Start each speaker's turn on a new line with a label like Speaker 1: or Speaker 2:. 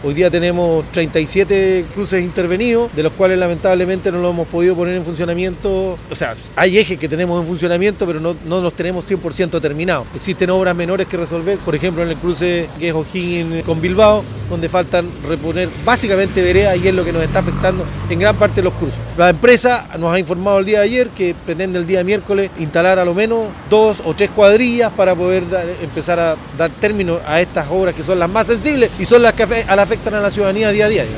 Speaker 1: Hoy día tenemos 37 cruces intervenidos, de los cuales lamentablemente no los hemos podido poner en funcionamiento. O sea, hay ejes que tenemos en funcionamiento, pero no los tenemos 100% terminados. Existen obras menores que resolver, por ejemplo en el cruce que es O'Higgins con Bilbao, donde faltan reponer básicamente veredas y es lo que nos está afectando en gran parte de los cruces. La empresa nos ha informado el día de ayer que pretende el día miércoles instalar a lo menos 2 o 3 cuadrillas para poder empezar a dar término a estas obras que son las más sensibles y son las que afectan a la ciudadanía día a día.